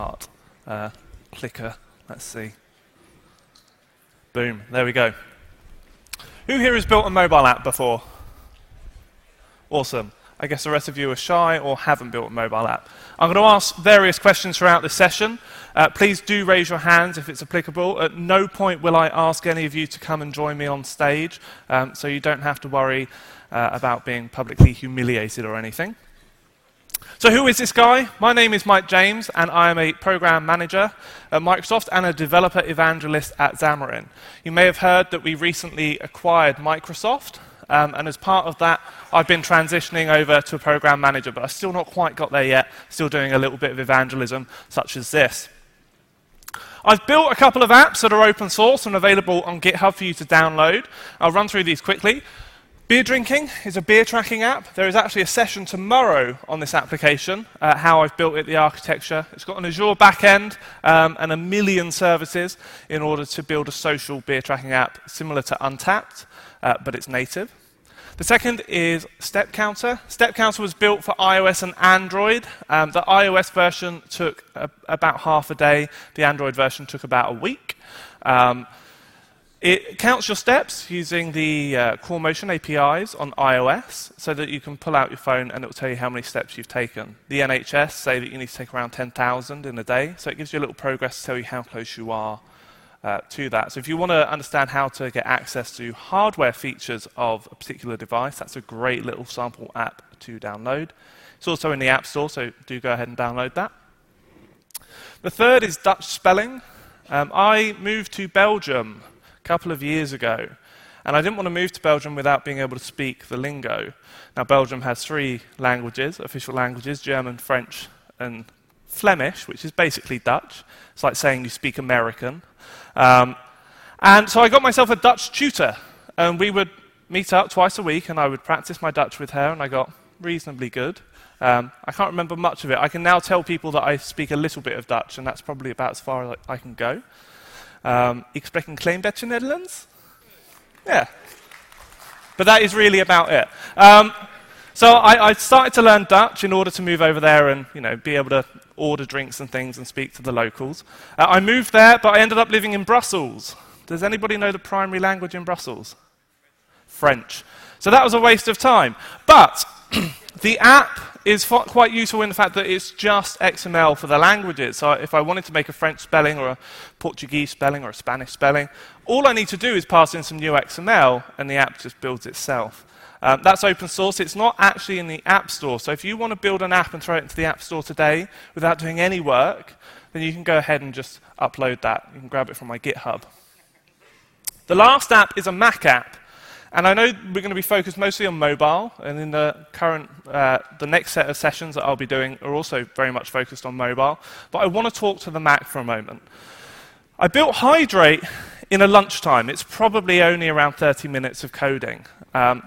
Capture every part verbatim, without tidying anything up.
uh, clicker. Let's see. Boom, there we go. Who here has built a mobile app before? Awesome. I guess the rest of you are shy or haven't built a mobile app. I'm going to ask various questions throughout this session. Uh, please do raise your hands if it's applicable. At no point will I ask any of you to come and join me on stage, um, so you don't have to worry uh, about being publicly humiliated or anything. So who is this guy? My name is Mike James, and I am a program manager at Microsoft and a developer evangelist at Xamarin. You may have heard that we recently acquired Microsoft, um, and as part of that, I've been transitioning over to a program manager, but I've still not quite got there yet, still doing a little bit of evangelism, such as this. I've built a couple of apps that are open source and available on GitHub for you to download. I'll run through these quickly. Beer drinking is a beer tracking app. There is actually a session tomorrow on this application, uh, how I've built it, the architecture. It's got an Azure backend um, and a million services in order to build a social beer tracking app similar to Untapped, uh, but it's native. The second is Step Counter. Step Counter was built for iOS and Android. Um, the iOS version took a, about half a day. The Android version took about a week. Um, It counts your steps using the uh, CoreMotion A P Is on iOS so that you can pull out your phone and it will tell you how many steps you've taken. The N H S say that you need to take around ten thousand in a day, so it gives you a little progress to tell you how close you are uh, to that. So if you want to understand how to get access to hardware features of a particular device, that's a great little sample app to download. It's also in the App Store, so do go ahead and download that. The third is Dutch spelling. Um, I moved to Belgium a couple of years ago, and I didn't want to move to Belgium without being able to speak the lingo. Now, Belgium has three languages, official languages, German, French, and Flemish, which is basically Dutch. It's like saying you speak American. Um, and so I got myself a Dutch tutor, and we would meet up twice a week, and I would practice my Dutch with her, and I got reasonably good. Um, I can't remember much of it. I can now tell people that I speak a little bit of Dutch, and that's probably about as far as I can go. Um, ik spreek een klein beetje Nederlands. Yeah. But that is really about it. Um, so I, I started to learn Dutch in order to move over there and, you know, be able to order drinks and things and speak to the locals. Uh, I moved there, but I ended up living in Brussels. Does anybody know the primary language in Brussels? French. So that was a waste of time. But the app is quite useful in the fact that it's just X M L for the languages. So if I wanted to make a French spelling or a Portuguese spelling or a Spanish spelling, all I need to do is pass in some new X M L and the app just builds itself. Um, that's open source. It's not actually in the App Store. So if you want to build an app and throw it into the App Store today without doing any work, then you can go ahead and just upload that. You can grab it from my GitHub. The last app is a Mac app. And I know we're going to be focused mostly on mobile, and in the current, uh, the next set of sessions that I'll be doing are also very much focused on mobile. But I want to talk to the Mac for a moment. I built Hydrate in a lunchtime. It's probably only around thirty minutes of coding. Um,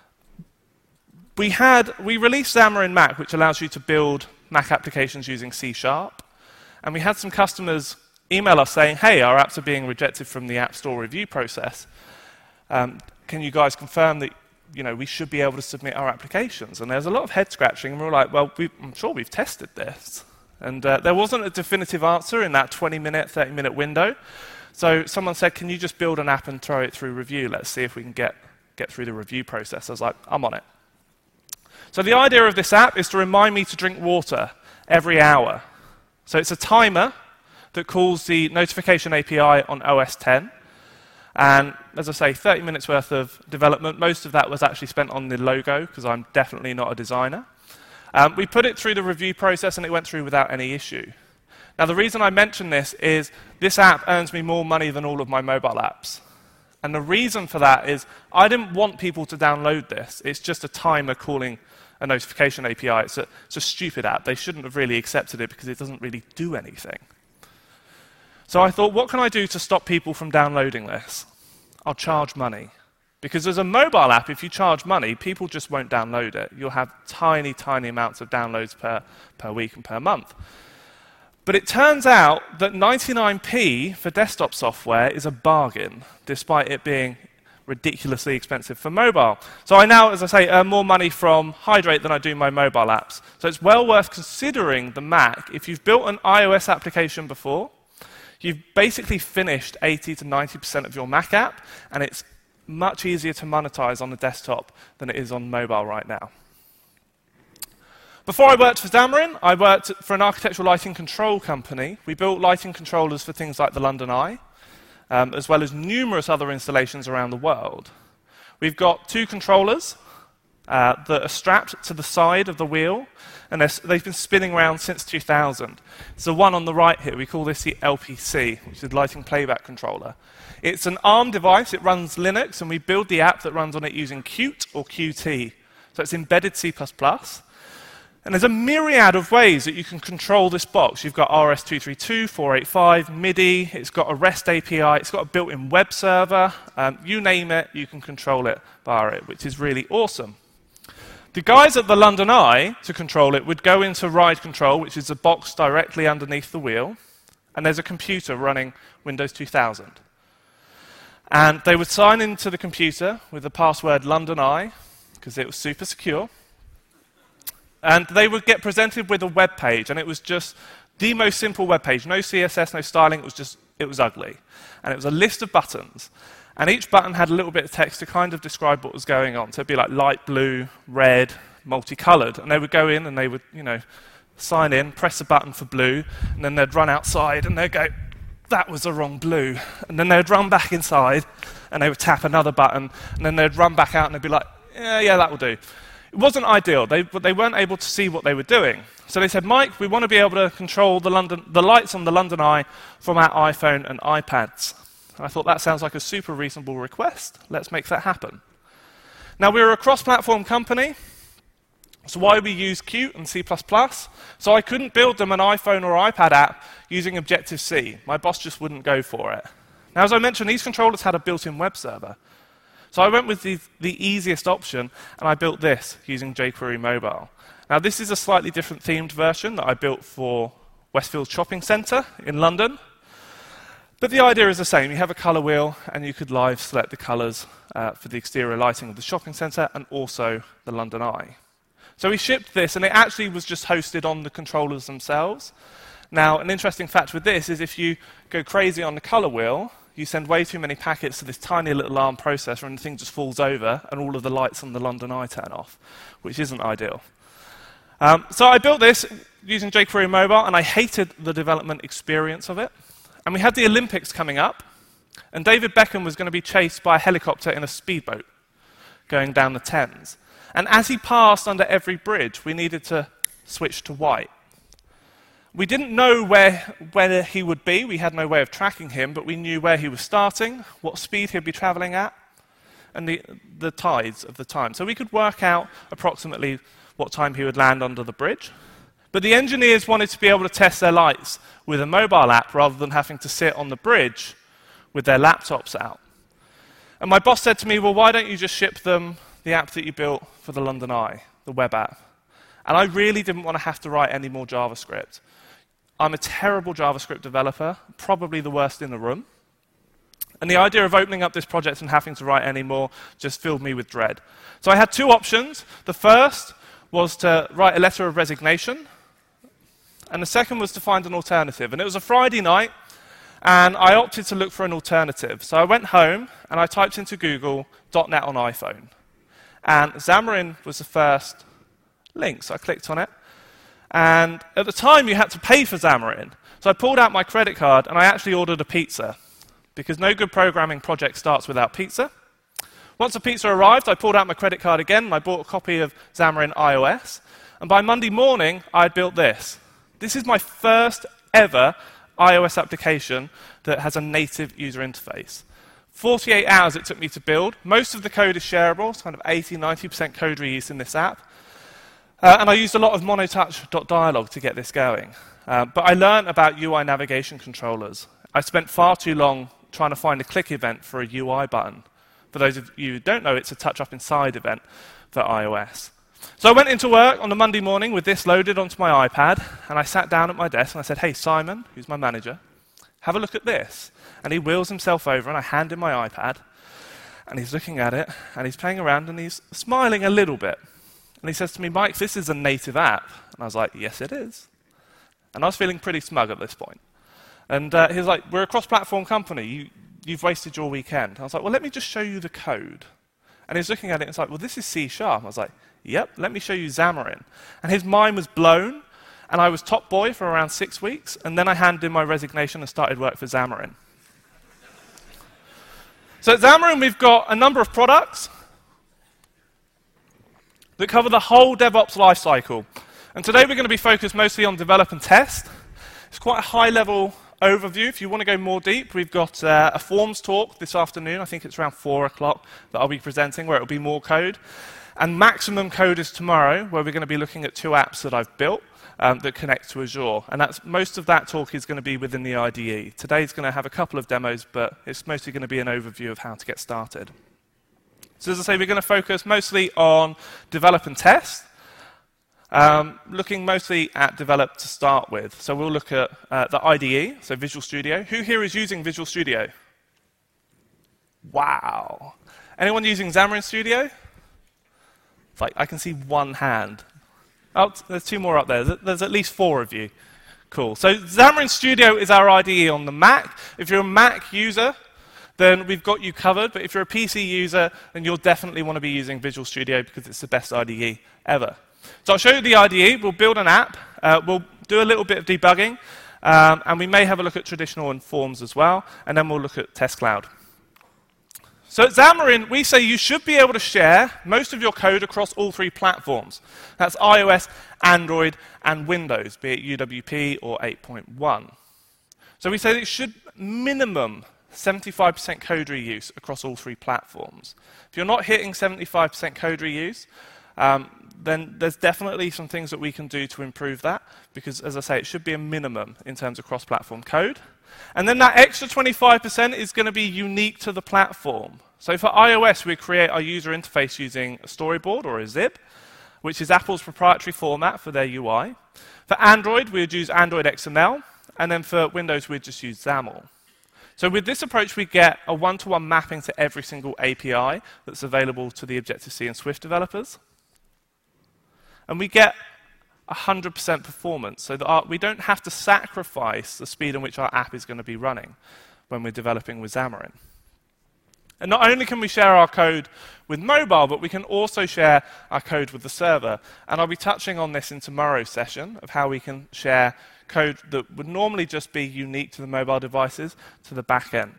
we had we released Xamarin Mac, which allows you to build Mac applications using C Sharp, and we had some customers email us saying, "Hey, our apps are being rejected from the App Store review process. Um, Can you guys confirm that, you know, we should be able to submit our applications?" And there's a lot of head scratching, and we were like, well, we, I'm sure we've tested this. And uh, there wasn't a definitive answer in that twenty minute, thirty minute window. So someone said, can you just build an app and throw it through review? Let's see if we can get, get through the review process. I was like, I'm on it. So the idea of this app is to remind me to drink water every hour. So it's a timer that calls the notification A P I on O S ten. And as I say, thirty minutes worth of development. Most of that was actually spent on the logo, because I'm definitely not a designer. Um, we put it through the review process, and it went through without any issue. Now, the reason I mention this is this app earns me more money than all of my mobile apps. And the reason for that is I didn't want people to download this. It's just a timer calling a notification A P I. It's a, it's a stupid app. They shouldn't have really accepted it because it doesn't really do anything. So I thought, what can I do to stop people from downloading this? I'll charge money. Because as a mobile app, if you charge money, people just won't download it. You'll have tiny, tiny amounts of downloads per, per week and per month. But it turns out that ninety-nine p for desktop software is a bargain, despite it being ridiculously expensive for mobile. So I now, as I say, earn more money from Hydrate than I do my mobile apps. So it's well worth considering the Mac. If you've built an iOS application before, you've basically finished eighty to ninety percent of your Mac app, and it's much easier to monetize on the desktop than it is on mobile right now. Before I worked for Xamarin, I worked for an architectural lighting control company. We built lighting controllers for things like the London Eye, um, as well as numerous other installations around the world. We've got two controllers uh, that are strapped to the side of the wheel, and they've been spinning around since two thousand. It's the one on the right here. We call this the L P C, which is Lighting Playback Controller. It's an ARM device. It runs Linux, and we build the app that runs on it using Qt or Qt. So it's embedded C plus plus. And there's a myriad of ways that you can control this box. You've got R S two thirty-two, four eighty-five, MIDI, it's got a REST A P I, it's got a built-in web server. Um, you name it, you can control it via it, which is really awesome. The guys at the London Eye, to control it, would go into ride control, which is a box directly underneath the wheel, and there's a computer running Windows two thousand. And they would sign into the computer with the password London Eye, because it was super secure. And they would get presented with a web page, and it was just the most simple web page. No C S S, no styling, it was just, it was ugly. And it was a list of buttons. And each button had a little bit of text to kind of describe what was going on. So it'd be like light blue, red, multicolored. And they would go in and they would, you know, sign in, press a button for blue, and then they'd run outside and they'd go, that was the wrong blue. And then they'd run back inside and they would tap another button, and then they'd run back out and they'd be like, yeah, yeah, that will do. It wasn't ideal. They, they weren't able to see what they were doing. So they said, Mike, we want to be able to control the, London, the lights on the London Eye from our iPhone and iPads. And I thought that sounds like a super reasonable request. Let's make that happen. Now, we're a cross-platform company. So why we use Qt and C plus plus. So I couldn't build them an iPhone or iPad app using Objective-C. My boss just wouldn't go for it. Now, as I mentioned, these controllers had a built-in web server. So I went with the, the easiest option, and I built this using jQuery Mobile. Now, this is a slightly different themed version that I built for Westfield Shopping Centre in London. But the idea is the same. You have a color wheel, and you could live select the colors uh, for the exterior lighting of the shopping centre and also the London Eye. So we shipped this, and it actually was just hosted on the controllers themselves. Now, an interesting fact with this is if you go crazy on the color wheel, you send way too many packets to this tiny little ARM processor and the thing just falls over and all of the lights on the London Eye turn off, which isn't ideal. Um, so I built this using jQuery Mobile, and I hated the development experience of it. And we had the Olympics coming up, and David Beckham was going to be chased by a helicopter in a speedboat going down the Thames. And as he passed under every bridge, we needed to switch to white. We didn't know where, where he would be. We had no way of tracking him, but we knew where he was starting, what speed he'd be traveling at, and the, the tides of the time. So we could work out approximately what time he would land under the bridge. But the engineers wanted to be able to test their lights with a mobile app rather than having to sit on the bridge with their laptops out. And my boss said to me, well, why don't you just ship them the app that you built for the London Eye, the web app? And I really didn't want to have to write any more JavaScript. I'm a terrible JavaScript developer, probably the worst in the room. And the idea of opening up this project and having to write any more just filled me with dread. So I had two options. The first was to write a letter of resignation, and the second was to find an alternative. And it was a Friday night, and I opted to look for an alternative. So I went home, and I typed into Google dot net on iPhone. And Xamarin was the first link, so I clicked on it. And at the time, you had to pay for Xamarin. So I pulled out my credit card, and I actually ordered a pizza, because no good programming project starts without pizza. Once the pizza arrived, I pulled out my credit card again, and I bought a copy of Xamarin iOS. And by Monday morning, I had built this. This is my first ever iOS application that has a native user interface. forty-eight hours it took me to build. Most of the code is shareable. It's kind of eighty, ninety percent code reuse in this app. Uh, and I used a lot of monotouch.dialog to get this going. Uh, but I learned about U I navigation controllers. I spent far too long trying to find a click event for a U I button. For those of you who don't know, it's a touch up inside event for iOS. So I went into work on a Monday morning with this loaded onto my iPad, and I sat down at my desk and I said, hey, Simon, who's my manager, have a look at this. And he wheels himself over, and I hand him my iPad. And he's looking at it, and he's playing around, and he's smiling a little bit. And he says to me, Mike, this is a native app. And I was like, yes, it is. And I was feeling pretty smug at this point. And uh, he was like, we're a cross-platform company. You, you've wasted your weekend. And I was like, well, let me just show you the code. And he's looking at it, and it's like, well, this is C Sharp. I was like, yep, let me show you Xamarin. And his mind was blown, and I was top boy for around six weeks, and then I handed in my resignation and started work for Xamarin. So at Xamarin, we've got a number of products that cover the whole DevOps lifecycle. And today we're going to be focused mostly on develop and test. It's quite a high-level overview. If you want to go more deep, we've got uh, a forms talk this afternoon. I think it's around four o'clock that I'll be presenting, where it will be more code. And maximum code is tomorrow, where we're going to be looking at two apps that I've built um, that connect to Azure. And that's, most of that talk is going to be within the I D E. Today's going to have a couple of demos, but it's mostly going to be an overview of how to get started. So as I say, we're going to focus mostly on develop and test, um, looking mostly at develop to start with. So we'll look at uh, the I D E, so Visual Studio. Who here is using Visual Studio? Wow. Anyone using Xamarin Studio? It's like, I can see one hand. Oh, there's two more up there. There's at least four of you. Cool. So Xamarin Studio is our I D E on the Mac. If you're a Mac user, then we've got you covered. But if you're a P C user, then you'll definitely want to be using Visual Studio because it's the best I D E ever. So I'll show you the I D E. We'll build an app. Uh, we'll do a little bit of debugging. Um, and we may have a look at traditional and forms as well. And then we'll look at Test Cloud. So at Xamarin, we say you should be able to share most of your code across all three platforms. That's iOS, Android, and Windows, be it U W P or eight point one. So we say that it should minimum seventy-five percent code reuse across all three platforms. If you're not hitting seventy-five percent code reuse, um, then there's definitely some things that we can do to improve that, because, as I say, it should be a minimum in terms of cross-platform code. And then that extra twenty-five percent is going to be unique to the platform. So for iOS, we create our user interface using a storyboard or a zip, which is Apple's proprietary format for their U I. For Android, we would use Android X M L, and then for Windows, we'd just use XAML. So with this approach, we get a one-to-one mapping to every single A P I that's available to the Objective-C and Swift developers. And we get one hundred percent performance, so that our, we don't have to sacrifice the speed in which our app is going to be running when we're developing with Xamarin. And not only can we share our code with mobile, but we can also share our code with the server. And I'll be touching on this in tomorrow's session, of how we can share code that would normally just be unique to the mobile devices to the back end.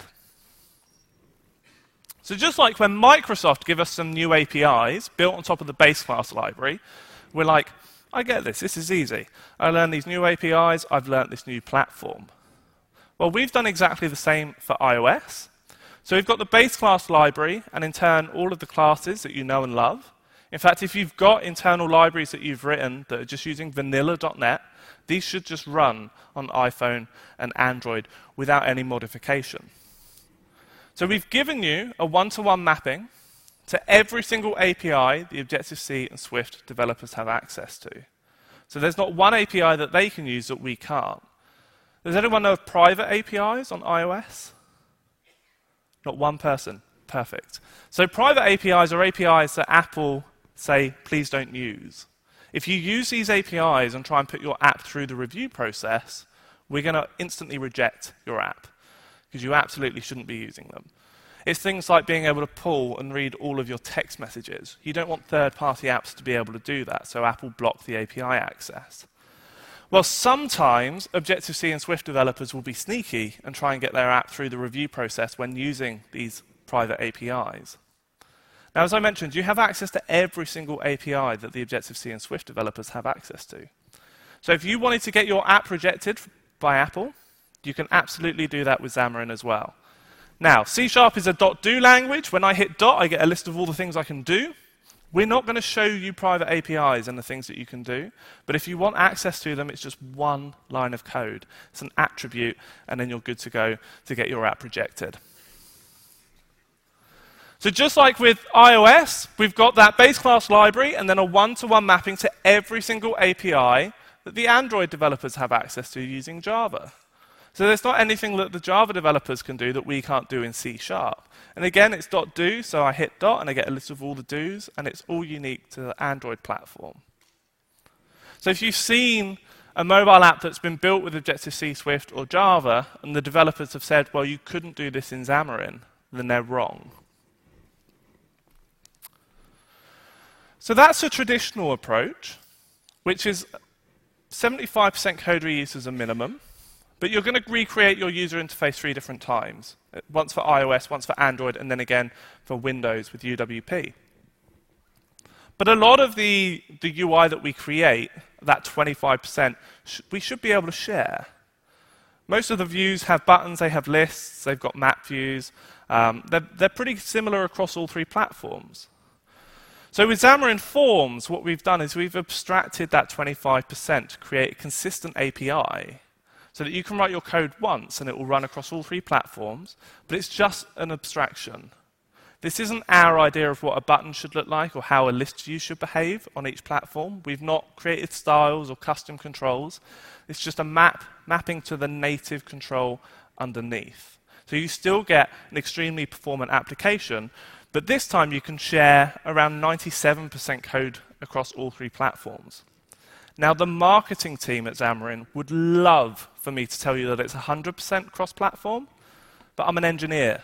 So just like when Microsoft give us some new A P Is built on top of the base class library, we're like, I get this, this is easy. I learned these new A P Is, I've learned this new platform. Well, we've done exactly the same for iOS. So we've got the base class library, and in turn, all of the classes that you know and love. In fact, if you've got internal libraries that you've written that are just using vanilla dot net, these should just run on iPhone and Android without any modification. So we've given you a one-to-one mapping to every single A P I the Objective-C and Swift developers have access to. So there's not one A P I that they can use that we can't. Does anyone know of private A P Is on iOS? Not one person. Perfect. So private A P Is are A P Is that Apple say, please don't use. If you use these A P Is and try and put your app through the review process, we're going to instantly reject your app, because you absolutely shouldn't be using them. It's things like being able to pull and read all of your text messages. You don't want third-party apps to be able to do that, so Apple blocked the A P I access. Well, sometimes Objective-C and Swift developers will be sneaky and try and get their app through the review process when using these private A P Is. Now, as I mentioned, you have access to every single A P I that the Objective-C and Swift developers have access to. So if you wanted to get your app rejected by Apple, you can absolutely do that with Xamarin as well. Now, C Sharp is a .do language. When I hit dot, I get a list of all the things I can do. We're not going to show you private A P Is and the things that you can do, but if you want access to them, it's just one line of code. It's an attribute, and then you're good to go to get your app rejected. So just like with iOS, we've got that base class library and then a one-to-one mapping to every single A P I that the Android developers have access to using Java. So there's not anything that the Java developers can do that we can't do in C sharp. And again, it's .do, so I hit dot and I get a list of all the do's, and it's all unique to the Android platform. So if you've seen a mobile app that's been built with Objective-C, Swift, or Java, and the developers have said, well, you couldn't do this in Xamarin, then they're wrong. So that's a traditional approach, which is seventy-five percent code reuse as a minimum. But you're going to recreate your user interface three different times. Once for iOS, once for Android, and then again for Windows with U W P. But a lot of the, the U I that we create, that twenty-five percent, sh we should be able to share. Most of the views have buttons, they have lists, they've got map views. Um, they're, they're pretty similar across all three platforms. So with Xamarin Forms, what we've done is we've abstracted that twenty-five percent to create a consistent A P I so that you can write your code once and it will run across all three platforms, but it's just an abstraction. This isn't our idea of what a button should look like or how a list view should behave on each platform. We've not created styles or custom controls. It's just a map mapping to the native control underneath. So you still get an extremely performant application, but this time you can share around ninety-seven percent code across all three platforms. Now, the marketing team at Xamarin would love for me to tell you that it's one hundred percent cross-platform, but I'm an engineer.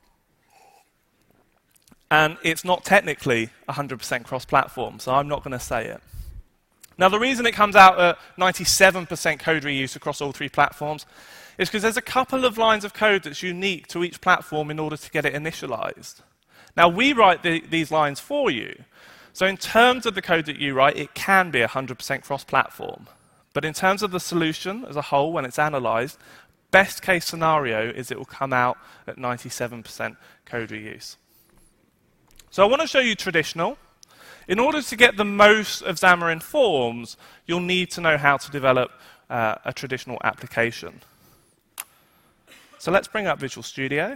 And it's not technically one hundred percent cross-platform, so I'm not going to say it. Now, the reason it comes out at ninety-seven percent code reuse across all three platforms is because there's a couple of lines of code that's unique to each platform in order to get it initialized. Now, we write the, these lines for you. So in terms of the code that you write, it can be one hundred percent cross-platform. But in terms of the solution as a whole, when it's analyzed, best case scenario is it will come out at ninety-seven percent code reuse. So I want to show you traditional. In order to get the most of Xamarin Forms, you'll need to know how to develop uh, a traditional application. So let's bring up Visual Studio.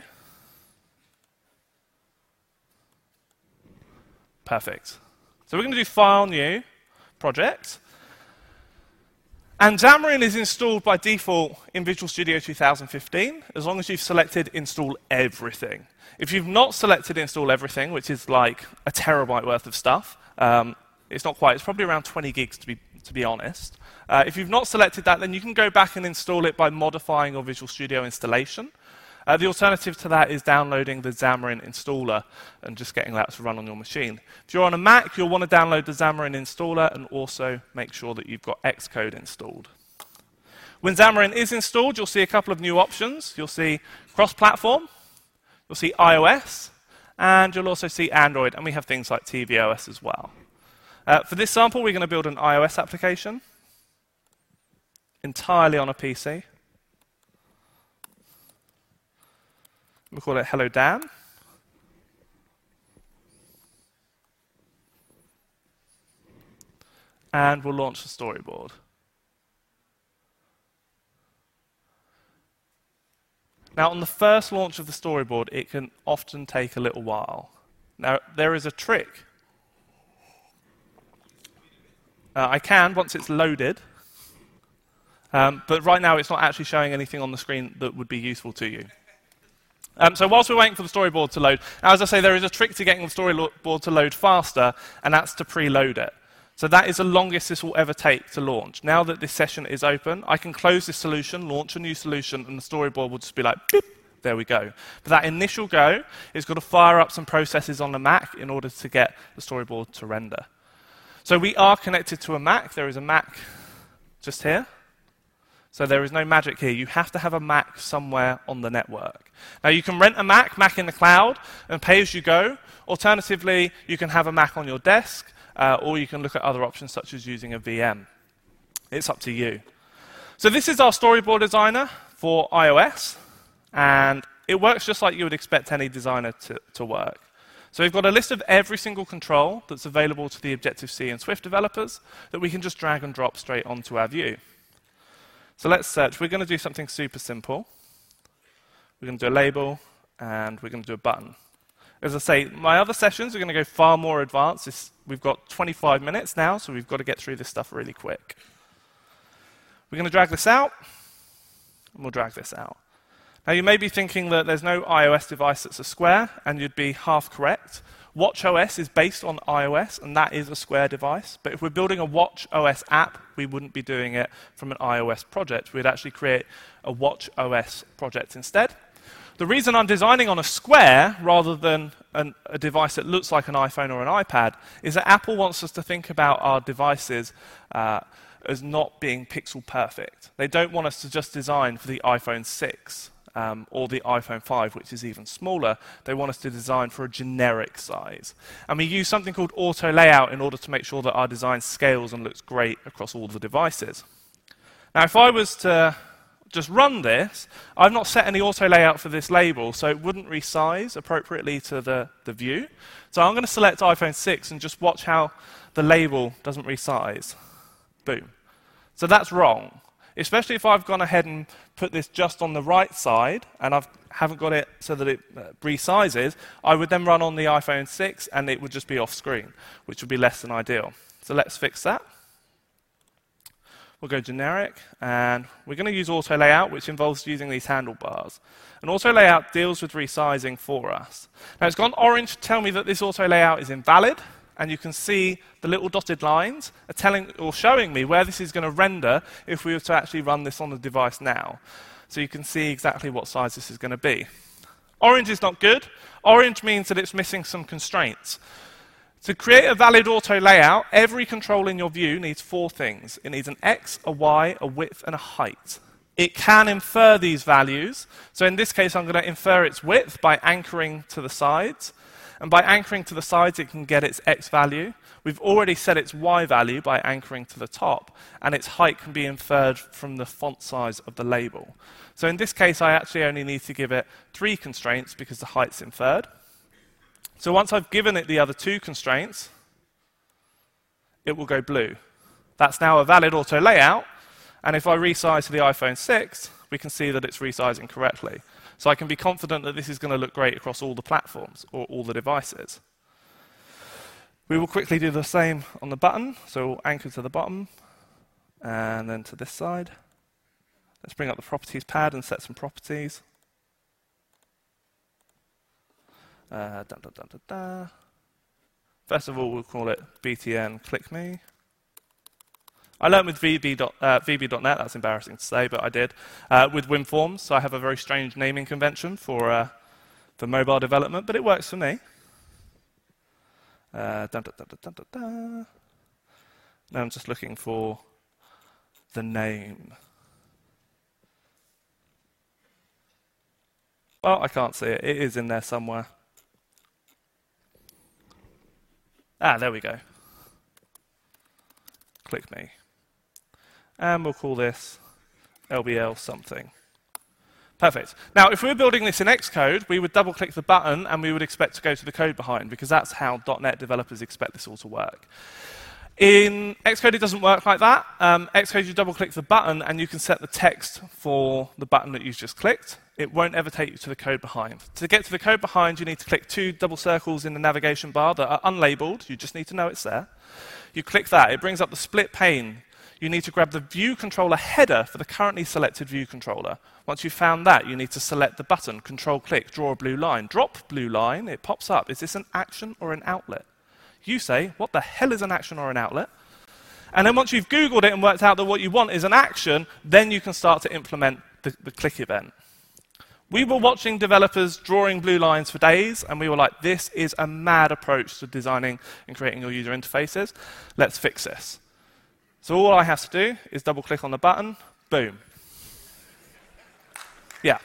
Perfect. So we're going to do File, New, Project. And Xamarin is installed by default in Visual Studio two thousand fifteen, as long as you've selected Install Everything. If you've not selected Install Everything, which is like a terabyte worth of stuff, um, it's not quite, it's probably around twenty gigs to be, to be honest. Uh, if you've not selected that, then you can go back and install it by modifying your Visual Studio installation. Uh, the alternative to that is downloading the Xamarin installer and just getting that to run on your machine. If you're on a Mac, you'll want to download the Xamarin installer and also make sure that you've got Xcode installed. When Xamarin is installed, you'll see a couple of new options. You'll see cross-platform, you'll see iOS, and you'll also see Android, and we have things like tvOS as well. Uh, for this sample, we're going to build an iOS application entirely on a P C. We'll call it Hello Dan. And we'll launch the storyboard. Now, on the first launch of the storyboard, it can often take a little while. Now, there is a trick. Uh, I can once it's loaded, um, but right now it's not actually showing anything on the screen that would be useful to you. Um, so whilst we're waiting for the storyboard to load, now as I say, there is a trick to getting the storyboard to load faster, and that's to preload it. So that is the longest this will ever take to launch. Now that this session is open, I can close this solution, launch a new solution, and the storyboard will just be like, beep, there we go. But that initial go is got to fire up some processes on the Mac in order to get the storyboard to render. So we are connected to a Mac. There is a Mac just here. So there is no magic here. You have to have a Mac somewhere on the network. Now you can rent a Mac, Mac in the cloud, and pay as you go. Alternatively, you can have a Mac on your desk, uh, or you can look at other options such as using a V M. It's up to you. So this is our storyboard designer for iOS, and it works just like you would expect any designer to, to work. So we've got a list of every single control that's available to the Objective-C and Swift developers that we can just drag and drop straight onto our view. So let's search. We're going to do something super simple. We're going to do a label, and we're going to do a button. As I say, my other sessions are going to go far more advanced. This, we've got twenty-five minutes now, so we've got to get through this stuff really quick. We're going to drag this out, And we'll drag this out. Now you may be thinking that there's no iOS device that's a square, and you'd be half correct. watchOS is based on iOS, and that is a square device. But if we're building a watchOS app, we wouldn't be doing it from an iOS project. We'd actually create a watchOS project instead. The reason I'm designing on a square rather than an, a device that looks like an iPhone or an iPad is that Apple wants us to think about our devices uh, as not being pixel perfect. They don't want us to just design for the iPhone six um, or the iPhone five, which is even smaller. They want us to design for a generic size. And we use something called auto layout in order to make sure that our design scales and looks great across all the devices. Now, if I was to just run this, I've not set any auto layout for this label, so it wouldn't resize appropriately to the, the view. So I'm going to select iPhone six and just watch how the label doesn't resize. Boom. So that's wrong, especially if I've gone ahead and put this just on the right side and I haven't got it so that it uh, resizes. I would then run on the iPhone six and it would just be off screen, which would be less than ideal. So let's fix that. We'll go generic, and we're going to use auto layout, which involves using these handlebars. And auto layout deals with resizing for us. Now it's gone orange to tell me that this auto layout is invalid, and you can see the little dotted lines are telling or showing me where this is going to render if we were to actually run this on the device now. So you can see exactly what size this is going to be. Orange is not good. Orange means that it's missing some constraints. To create a valid auto layout, every control in your view needs four things. It needs an X, a Y, a width, and a height. It can infer these values. So in this case, I'm going to infer its width by anchoring to the sides. And by anchoring to the sides, it can get its X value. We've already set its Y value by anchoring to the top. And its height can be inferred from the font size of the label. So in this case, I actually only need to give it three constraints because the height's inferred. So once I've given it the other two constraints, it will go blue. That's now a valid auto layout, and if I resize to the iPhone six, we can see that it's resizing correctly. So I can be confident that this is going to look great across all the platforms or all the devices. We will quickly do the same on the button, so we'll anchor to the bottom, and then to this side. Let's bring up the properties pad and set some properties. Uh, da, da, da, da, da. First of all, we'll call it B T N Click Me. I learned with V B dot net, that's embarrassing to say, but I did, uh, with WinForms, so I have a very strange naming convention for, uh, for mobile development, but it works for me. Uh, da, da, da, da, da, da. Now I'm just looking for the name. Well, I can't see it. It is in there somewhere. Ah, there we go. Click Me. And we'll call this L B L something. Perfect. Now, if we were building this in Xcode, we would double-click the button and we would expect to go to the code behind, because that's how dot net developers expect this all to work. In Xcode, it doesn't work like that. Um, Xcode, you double-click the button and you can set the text for the button that you've just clicked. It won't ever take you to the code behind. To get to the code behind, you need to click two double circles in the navigation bar that are unlabeled. You just need to know it's there. You click that. It brings up the split pane. You need to grab the view controller header for the currently selected view controller. Once you've found that, you need to select the button, control-click, draw a blue line. Drop blue line. It pops up. Is this an action or an outlet? You say, what the hell is an action or an outlet? And then once you've Googled it and worked out that what you want is an action, then you can start to implement the, the click event. We were watching developers drawing blue lines for days, and we were like, this is a mad approach to designing and creating your user interfaces. Let's fix this. So all I have to do is double-click on the button. Boom. Yeah.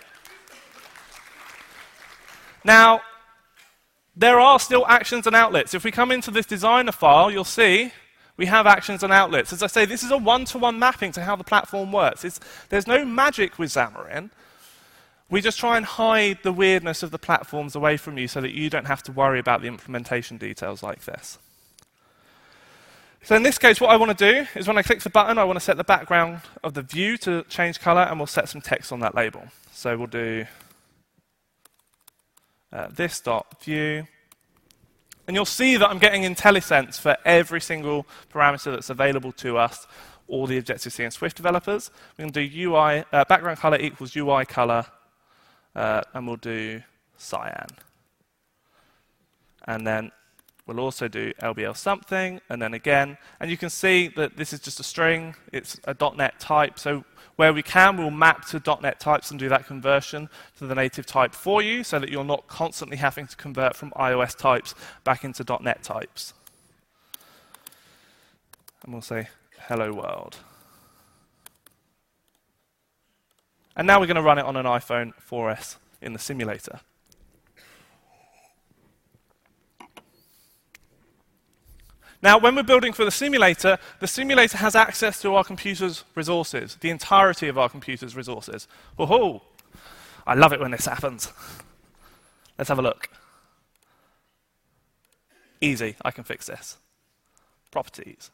Now, there are still actions and outlets. If we come into this designer file, you'll see we have actions and outlets. As I say, this is a one-to-one mapping to how the platform works. It's, there's no magic with Xamarin. We just try and hide the weirdness of the platforms away from you so that you don't have to worry about the implementation details like this. So in this case, what I want to do is when I click the button, I want to set the background of the view to change color, and we'll set some text on that label. So we'll do uh, this dot view. And you'll see that I'm getting IntelliSense for every single parameter that's available to us all the Objective-C and Swift developers. We can do U I, uh, background color equals U I color, uh, and we'll do cyan. And then we'll also do L B L something, and then again. And you can see that this is just a string. It's a dot net type. So where we can, we'll map to dot net types and do that conversion to the native type for you so that you're not constantly having to convert from iOS types back into dot net types. And we'll say, hello world. And now we're going to run it on an iPhone four S in the simulator. Now, when we're building for the simulator, the simulator has access to our computer's resources, the entirety of our computer's resources. Woohoo! I love it when this happens. Let's have a look. Easy, I can fix this. Properties.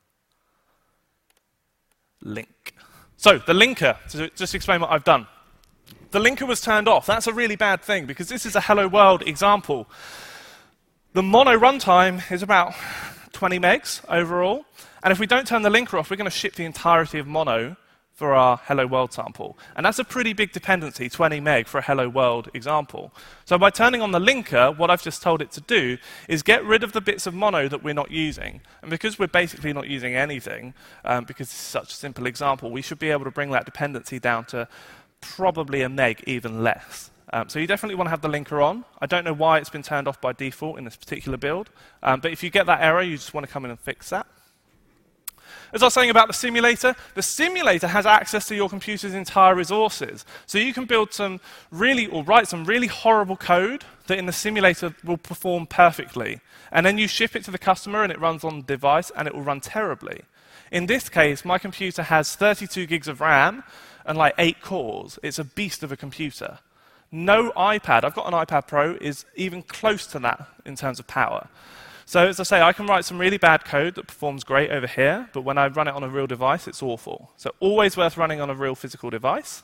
Link. So, the linker, to just explain what I've done. The linker was turned off. That's a really bad thing, because this is a Hello World example. The mono runtime is about twenty megs overall. And if we don't turn the linker off, we're going to ship the entirety of mono for our Hello World sample. And that's a pretty big dependency, twenty meg for a Hello World example. So by turning on the linker, what I've just told it to do is get rid of the bits of mono that we're not using. And because we're basically not using anything, um, because this is such a simple example, we should be able to bring that dependency down to probably a meg, even less. Um, so you definitely want to have the linker on. I don't know why it's been turned off by default in this particular build, um, but if you get that error, you just want to come in and fix that. As I was saying about the simulator, the simulator has access to your computer's entire resources. So you can build some really, or write some really horrible code that in the simulator will perform perfectly. And then you ship it to the customer and it runs on the device and it will run terribly. In this case, my computer has thirty-two gigs of RAM and like eight cores. It's a beast of a computer. No iPad, I've got an iPad Pro, is even close to that in terms of power. So as I say, I can write some really bad code that performs great over here, but when I run it on a real device, it's awful. So always worth running on a real physical device.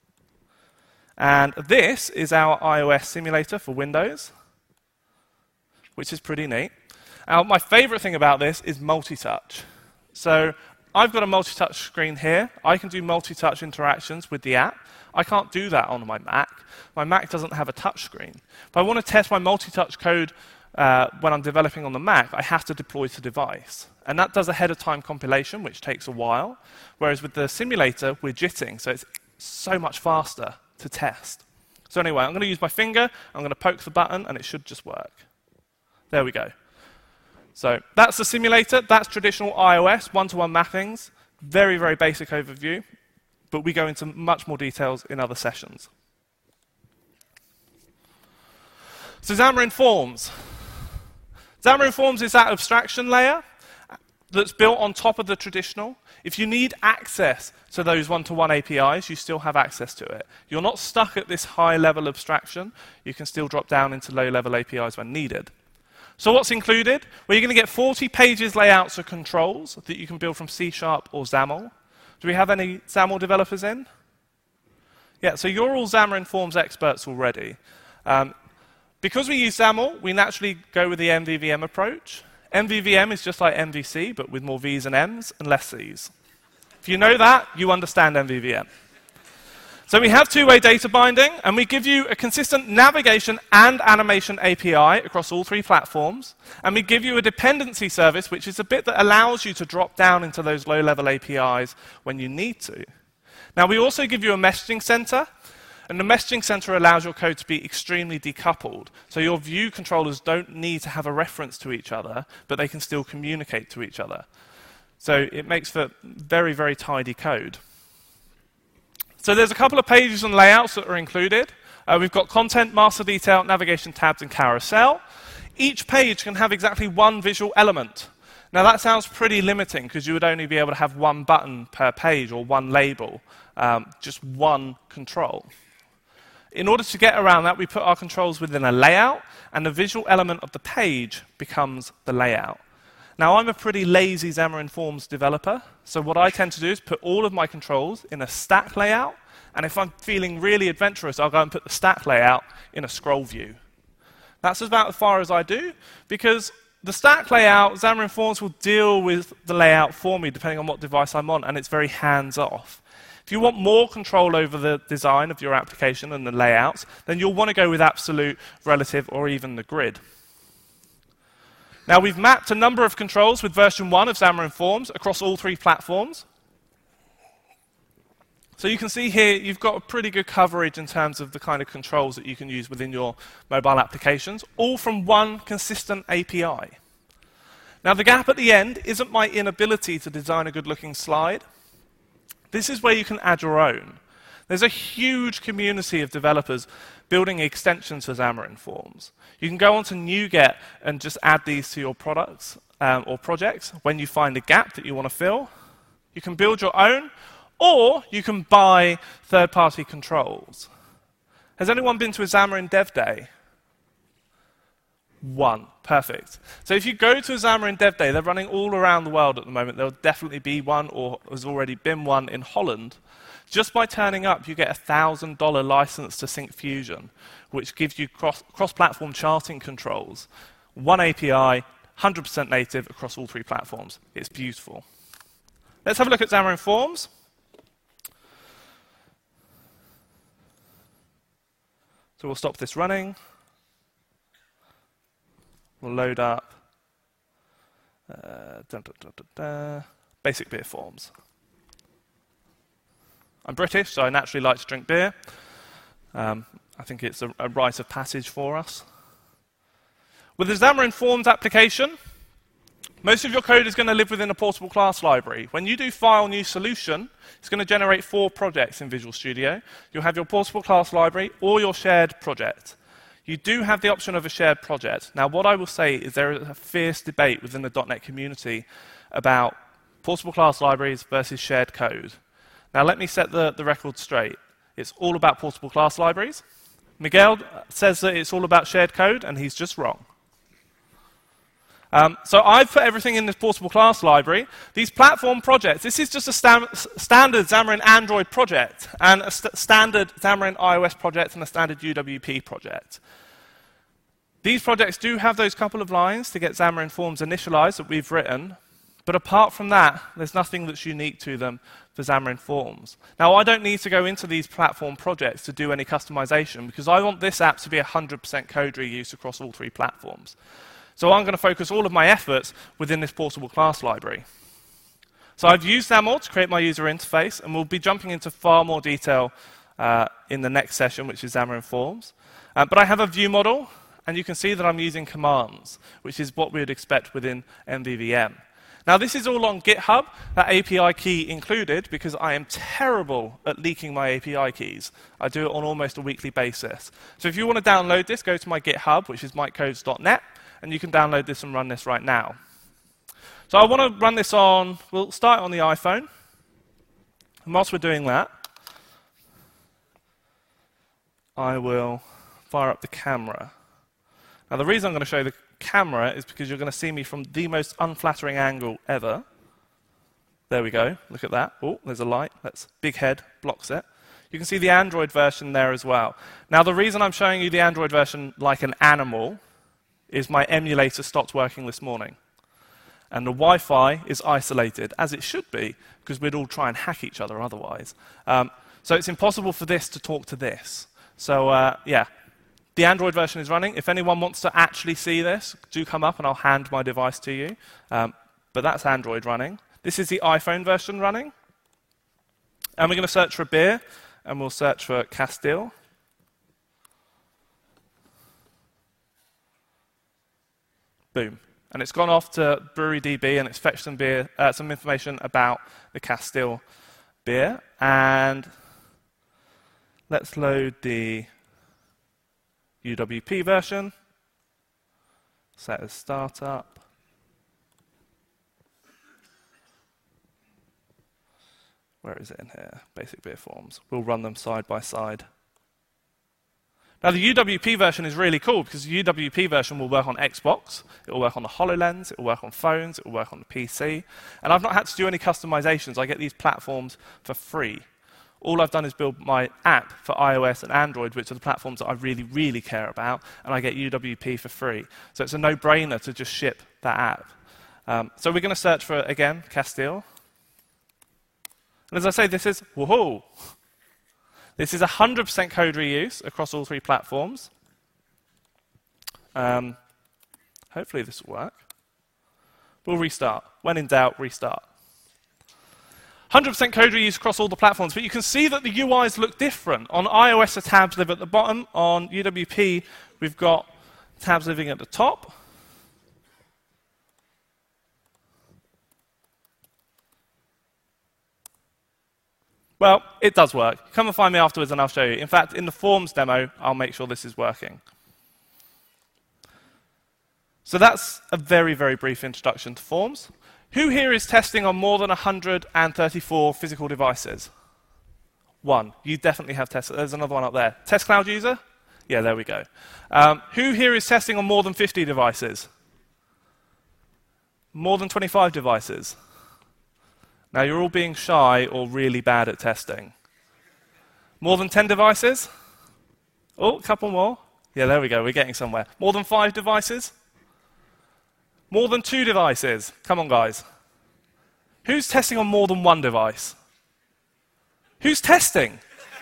And this is our iOS simulator for Windows, which is pretty neat. Now, my favorite thing about this is multi-touch. So I've got a multi-touch screen here. I can do multi-touch interactions with the app. I can't do that on my Mac. My Mac doesn't have a touch screen. If I want to test my multi-touch code uh, when I'm developing on the Mac, I have to deploy to device. And that does ahead-of-time compilation, which takes a while. Whereas with the simulator, we're jitting, so it's so much faster to test. So anyway, I'm going to use my finger, I'm going to poke the button, and it should just work. There we go. So that's the simulator. That's traditional iOS, one-to-one mappings. Very, very basic overview. But we go into much more details in other sessions. So Xamarin Forms. Xamarin Forms is that abstraction layer that's built on top of the traditional. If you need access to those one-to-one A P Is, you still have access to it. You're not stuck at this high-level abstraction. You can still drop down into low-level A P Is when needed. So what's included? Well, you're going to get forty pages layouts of controls that you can build from C Sharp or XAML. Do we have any XAML developers in? Yeah, so you're all Xamarin Forms experts already. Um, because we use XAML, we naturally go with the M V V M approach. M V V M is just like M V C, but with more V's and M's and less C's. If you know that, you understand M V V M. So we have two-way data binding, and we give you a consistent navigation and animation A P I across all three platforms, and we give you a dependency service, which is a bit that allows you to drop down into those low-level A P Is when you need to. Now, we also give you a messaging center, and the messaging center allows your code to be extremely decoupled, so your view controllers don't need to have a reference to each other, but they can still communicate to each other. So it makes for very, very tidy code. So there's a couple of pages and layouts that are included. Uh, we've got content, master detail, navigation tabs, and carousel. Each page can have exactly one visual element. Now that sounds pretty limiting because you would only be able to have one button per page or one label, um, just one control. In order to get around that, we put our controls within a layout, and the visual element of the page becomes the layout. Now, I'm a pretty lazy Xamarin Forms developer, so what I tend to do is put all of my controls in a stack layout, and if I'm feeling really adventurous, I'll go and put the stack layout in a scroll view. That's about as far as I do, because the stack layout, Xamarin Forms will deal with the layout for me depending on what device I'm on, and it's very hands-off. If you want more control over the design of your application and the layouts, then you'll want to go with absolute, relative, or even the grid. Now, we've mapped a number of controls with version one of Xamarin Forms across all three platforms. So you can see here, you've got a pretty good coverage in terms of the kind of controls that you can use within your mobile applications, all from one consistent A P I. Now, the gap at the end isn't my inability to design a good-looking slide. This is where you can add your own. There's a huge community of developers building extensions for Xamarin Forms. You can go onto NuGet and just add these to your products um, or projects when you find a gap that you want to fill. You can build your own, or you can buy third-party controls. Has anyone been to a Xamarin Dev Day? One. Perfect. So if you go to a Xamarin Dev Day, they're running all around the world at the moment. There'll definitely be one, or has already been one in Holland. Just by turning up, you get a one thousand dollar license to Syncfusion, which gives you cross, cross-platform charting controls. One A P I, one hundred percent native across all three platforms. It's beautiful. Let's have a look at Xamarin Forms. So we'll stop this running. We'll load up uh, dun, dun, dun, dun, dun, basic beer forms. I'm British, so I naturally like to drink beer. Um, I think it's a, a rite of passage for us. With the Xamarin Forms application, most of your code is going to live within a portable class library. When you do file new solution, it's going to generate four projects in Visual Studio. You'll have your portable class library or your shared project. You do have the option of a shared project. Now, what I will say is there is a fierce debate within the dot net community about portable class libraries versus shared code. Now, let me set the, the record straight. It's all about portable class libraries. Miguel says that it's all about shared code, and he's just wrong. Um, so I've put everything in this portable class library. These platform projects, this is just a stam standard Xamarin Android project, and a st standard Xamarin iOS project, and a standard U W P project. These projects do have those couple of lines to get Xamarin Forms initialized that we've written, but apart from that, there's nothing that's unique to them for Xamarin Forms. Now, I don't need to go into these platform projects to do any customization, because I want this app to be one hundred percent code reuse across all three platforms. So I'm going to focus all of my efforts within this portable class library. So I've used XAML to create my user interface, and we'll be jumping into far more detail uh, in the next session, which is Xamarin Forms. Uh, but I have a view model, and you can see that I'm using commands, which is what we would expect within M V V M. Now, this is all on GitHub, that A P I key included, because I am terrible at leaking my A P I keys. I do it on almost a weekly basis. So if you want to download this, go to my GitHub, which is mikecodes dot net, and you can download this and run this right now. So I want to run this on, we'll start on the iPhone. And whilst we're doing that, I will fire up the camera. Now, the reason I'm going to show you the camera is because you're going to see me from the most unflattering angle ever. There we go. Look at that. Oh, there's a light. That's big head, blocks it. You can see the Android version there as well. Now, the reason I'm showing you the Android version like an animal is my emulator stopped working this morning. And the Wi-Fi is isolated, as it should be, because we'd all try and hack each other otherwise. Um, so it's impossible for this to talk to this. So, uh, yeah. The Android version is running. If anyone wants to actually see this, do come up and I'll hand my device to you. Um, but that's Android running. This is the iPhone version running. And we're going to search for beer, and we'll search for Castile. Boom. And it's gone off to BreweryDB, and it's fetched some, beer, uh, some information about the Castile beer. And let's load the U W P version, set as startup. Where is it in here? Basic beer forms. We'll run them side by side. Now, the U W P version is really cool because the U W P version will work on Xbox, it will work on the HoloLens, it will work on phones, it will work on the P C. And I've not had to do any customizations. I get these platforms for free. All I've done is build my app for iOS and Android, which are the platforms that I really, really care about, and I get U W P for free. So it's a no-brainer to just ship that app. Um, so we're going to search for, again, Castile. And as I say, this is, woohoo! This is one hundred percent code reuse across all three platforms. Um, hopefully this will work. We'll restart. When in doubt, restart. one hundred percent code reuse across all the platforms, but you can see that the U Is look different. On iOS, the tabs live at the bottom. On U W P, we've got tabs living at the top. Well, it does work. Come and find me afterwards and I'll show you. In fact, in the Forms demo, I'll make sure this is working. So that's a very, very brief introduction to Forms. Who here is testing on more than one hundred thirty-four physical devices? One. You definitely have tested. There's another one up there. Test Cloud user? Yeah, there we go. Um, who here is testing on more than fifty devices? More than twenty-five devices? Now, you're all being shy or really bad at testing. More than ten devices? Oh, a couple more. Yeah, there we go. We're getting somewhere. More than five devices? More than two devices? Come on, guys. Who's testing on more than one device? Who's testing?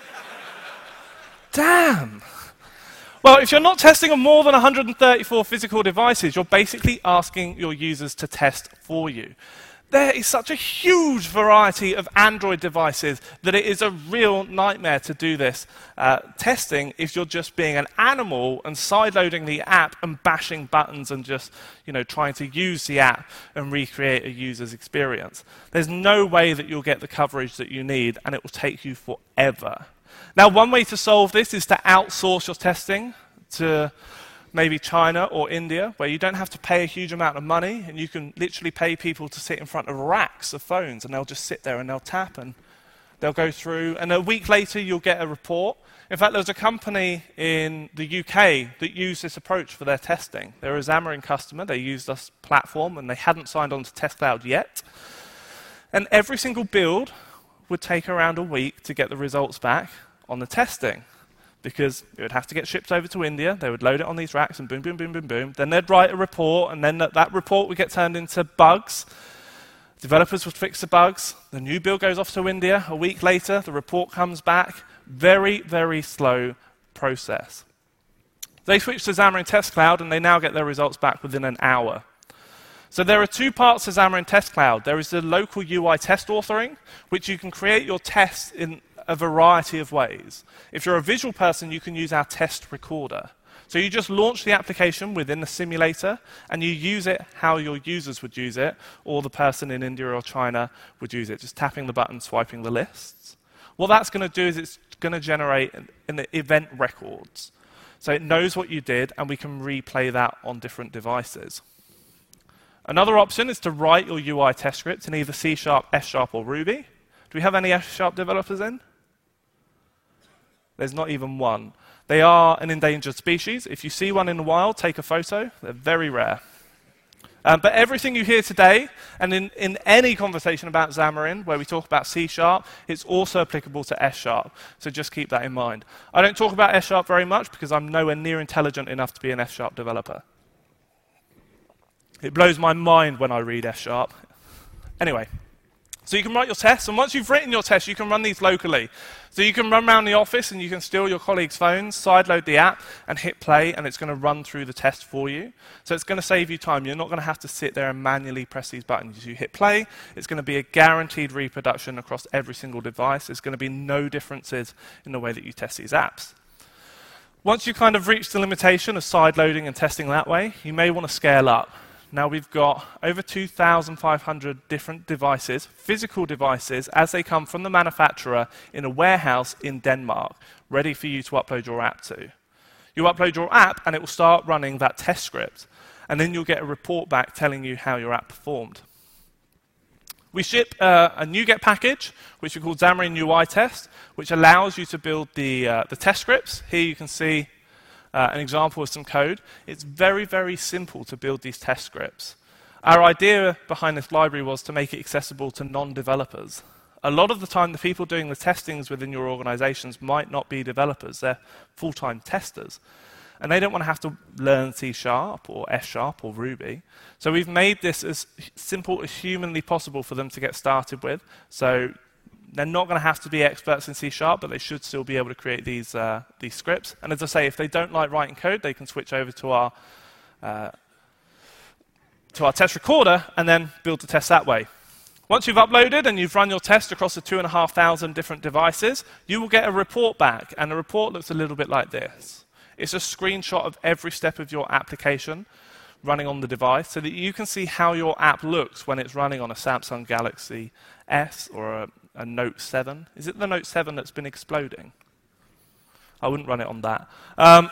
Damn. Well, if you're not testing on more than one hundred thirty-four physical devices, you're basically asking your users to test for you. There is such a huge variety of Android devices that it is a real nightmare to do this uh, testing if you're just being an animal and sideloading the app and bashing buttons and just, you know, trying to use the app and recreate a user's experience. There's no way that you'll get the coverage that you need, and it will take you forever. Now, one way to solve this is to outsource your testing to maybe China or India, where you don't have to pay a huge amount of money, and you can literally pay people to sit in front of racks of phones, and they'll just sit there and they'll tap, and they'll go through, and a week later you'll get a report. In fact, there was a company in the U K that used this approach for their testing. They were a Xamarin customer, they used this platform, and they hadn't signed on to Test Cloud yet. And every single build would take around a week to get the results back on the testing, because it would have to get shipped over to India, they would load it on these racks, and boom, boom, boom, boom, boom. Then they'd write a report, and then that, that report would get turned into bugs. Developers would fix the bugs. The new build goes off to India. A week later, the report comes back. Very, very slow process. They switched to Xamarin Test Cloud, and they now get their results back within an hour. So there are two parts to Xamarin Test Cloud. There is the local U I test authoring, which you can create your tests in a variety of ways. If you're a visual person, you can use our test recorder. So you just launch the application within the simulator, and you use it how your users would use it, or the person in India or China would use it, just tapping the button, swiping the lists. What that's going to do is it's going to generate an, an event records. So it knows what you did, and we can replay that on different devices. Another option is to write your U I test script in either C Sharp, F Sharp, or Ruby. Do we have any F Sharp developers in? There's not even one. They are an endangered species. If you see one in the wild, take a photo. They're very rare. Um, but everything you hear today, and in, in any conversation about Xamarin, where we talk about C Sharp, it's also applicable to F Sharp. So just keep that in mind. I don't talk about F Sharp very much because I'm nowhere near intelligent enough to be an F Sharp developer. It blows my mind when I read F Sharp. Anyway. So you can write your tests, and once you've written your tests, you can run these locally. So you can run around the office, and you can steal your colleagues' phones, sideload the app, and hit play, and it's going to run through the test for you. So it's going to save you time. You're not going to have to sit there and manually press these buttons. You hit play, it's going to be a guaranteed reproduction across every single device. There's going to be no differences in the way that you test these apps. Once you kind of reach the limitation of sideloading and testing that way, you may want to scale up. Now we've got over two thousand five hundred different devices, physical devices, as they come from the manufacturer in a warehouse in Denmark, ready for you to upload your app to. You upload your app, and it will start running that test script. And then you'll get a report back telling you how your app performed. We ship uh, a NuGet package, which we call Xamarin U I Test, which allows you to build the, uh, the test scripts. Here you can see Uh, an example of some code. It's very, very simple to build these test scripts. Our idea behind this library was to make it accessible to non-developers. a lot of the time the people doing the testings within your organizations might not be developers, they're full-time testers. And they don't want to have to learn C Sharp or F Sharp or Ruby. So we've made this as simple as humanly possible for them to get started with. So they're not going to have to be experts in C Sharp, but they should still be able to create these, uh, these scripts. And as I say, if they don't like writing code, they can switch over to our, uh, to our test recorder and then build the test that way. Once you've uploaded and you've run your test across the two and a half thousand different devices, you will get a report back. And the report looks a little bit like this. It's a screenshot of every step of your application running on the device so that you can see how your app looks when it's running on a Samsung Galaxy S or a, a Note seven. Is it the Note seven that's been exploding? I wouldn't run it on that. Um,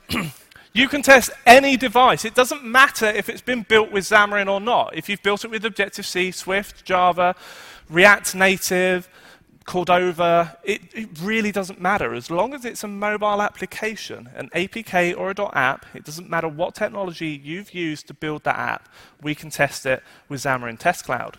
you can test any device. It doesn't matter if it's been built with Xamarin or not. If you've built it with Objective-C, Swift, Java, React Native, Cordova, it, it really doesn't matter. As long as it's a mobile application, an A P K or a .app, it doesn't matter what technology you've used to build that app, we can test it with Xamarin Test Cloud.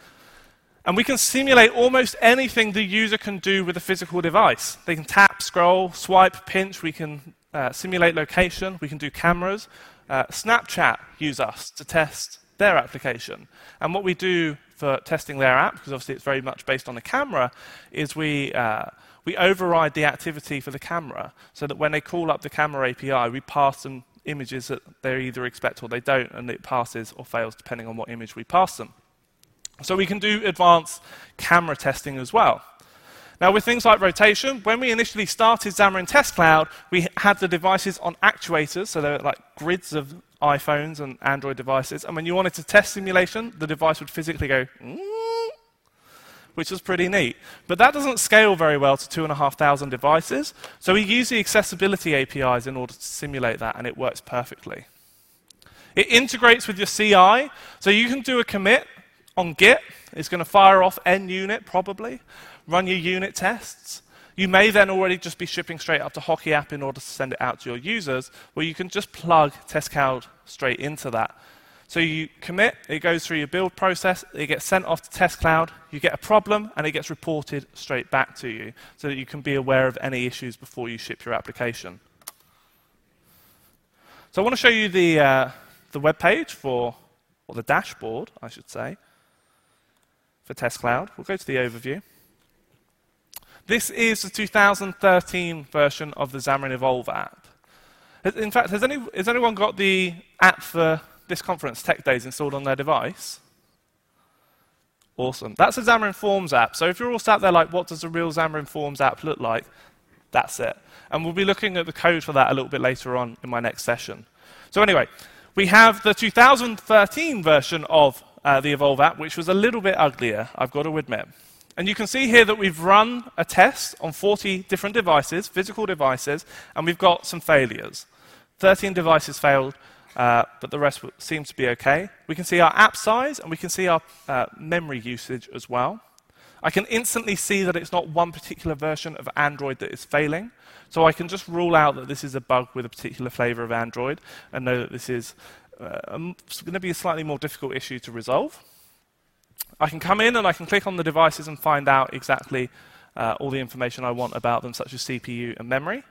And we can simulate almost anything the user can do with a physical device. They can tap, scroll, swipe, pinch, we can uh, simulate location, we can do cameras. Uh, Snapchat use us to test their application. And what we do for testing their app, because obviously it's very much based on the camera, is we, uh, we override the activity for the camera so that when they call up the camera A P I, we pass them images that they either expect or they don't, and it passes or fails depending on what image we pass them. So we can do advanced camera testing as well. Now with things like rotation, when we initially started Xamarin Test Cloud, we had the devices on actuators, so they were like grids of iPhones and Android devices, and when you wanted to test simulation, the device would physically go, mm, which was pretty neat. But that doesn't scale very well to two and a half thousand devices, so we use the accessibility A P Is in order to simulate that, and it works perfectly. It integrates with your C I, so you can do a commit on Git. It's going to fire off N unit probably, run your unit tests. You may then already just be shipping straight up to Hockey App in order to send it out to your users, where you can just plug Test Cloud straight into that. So you commit, it goes through your build process, it gets sent off to Test Cloud, you get a problem, and it gets reported straight back to you, so that you can be aware of any issues before you ship your application. So I want to show you the, uh, the web page for, or the dashboard, I should say, for Test Cloud. We'll go to the overview. This is the two thousand thirteen version of the Xamarin Evolve app. In fact, has, any, has anyone got the app for this conference, Tech Days, installed on their device? Awesome. That's a Xamarin Forms app. So if you're all sat there like, what does a real Xamarin Forms app look like? That's it. And we'll be looking at the code for that a little bit later on in my next session. So anyway, we have the two thousand thirteen version of uh, the Evolve app, which was a little bit uglier, I've got to admit. And you can see here that we've run a test on forty different devices, physical devices, and we've got some failures. thirteen devices failed, uh, but the rest seems to be okay. We can see our app size, and we can see our uh, memory usage as well. I can instantly see that it's not one particular version of Android that is failing, so I can just rule out that this is a bug with a particular flavor of Android, and know that this is uh, going to be a slightly more difficult issue to resolve. I can come in and I can click on the devices and find out exactly uh, all the information I want about them, such as C P U and memory.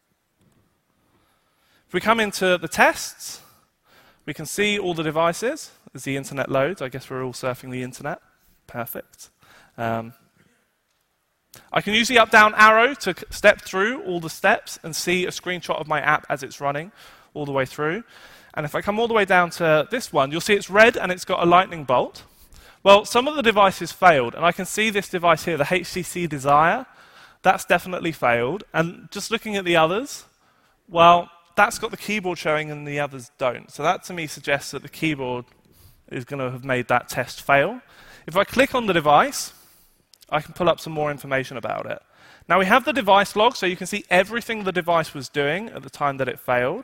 If we come into the tests, we can see all the devices as the internet loads. I guess we're all surfing the internet. Perfect. Um, I can use the up-down arrow to step through all the steps and see a screenshot of my app as it's running all the way through. And if I come all the way down to this one, you'll see it's red and it's got a lightning bolt. Well, some of the devices failed, and I can see this device here, the H T C Desire. That's definitely failed. And just looking at the others, well, that's got the keyboard showing and the others don't. So that to me suggests that the keyboard is going to have made that test fail. If I click on the device, I can pull up some more information about it. Now we have the device log, so you can see everything the device was doing at the time that it failed.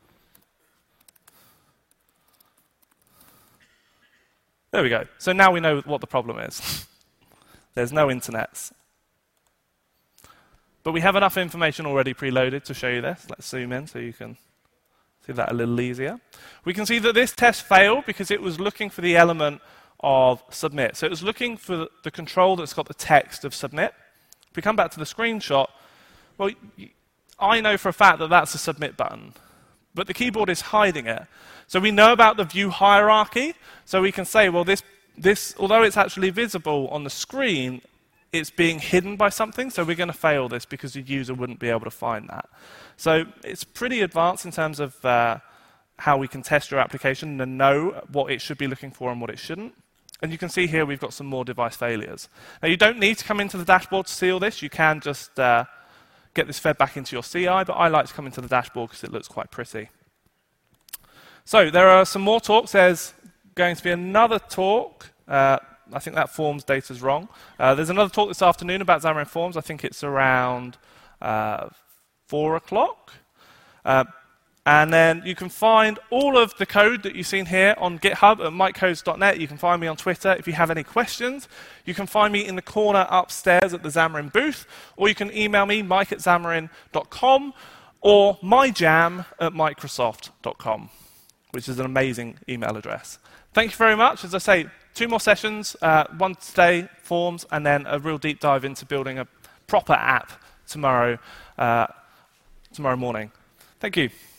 There we go. So now we know what the problem is. There's no internets. But we have enough information already preloaded to show you this. Let's zoom in so you can see that a little easier. We can see that this test failed because it was looking for the element of submit. So it was looking for the control that's got the text of submit. If we come back to the screenshot, well, I know for a fact that that's a submit button, but the keyboard is hiding it. So we know about the view hierarchy, so we can say, well, this, this, although it's actually visible on the screen, it's being hidden by something, so we're going to fail this because the user wouldn't be able to find that. So it's pretty advanced in terms of uh, how we can test your application and know what it should be looking for and what it shouldn't. And you can see here we've got some more device failures. Now, you don't need to come into the dashboard to see all this. You can just uh, get this fed back into your C I, but I like to come into the dashboard because it looks quite pretty. So there are some more talks. There's going to be another talk. Uh, I think that forms data's wrong. Uh, there's another talk this afternoon about Xamarin Forms. I think it's around uh, four o'clock. Uh, and then you can find all of the code that you've seen here on GitHub at mike codes dot net. You can find me on Twitter. If you have any questions, you can find me in the corner upstairs at the Xamarin booth, or you can email me, mike at xamarin dot com, or myjam at microsoft dot com, which is an amazing email address. Thank you very much. As I say, two more sessions, uh, one today, Forms, and then a real deep dive into building a proper app tomorrow, uh, tomorrow morning. Thank you.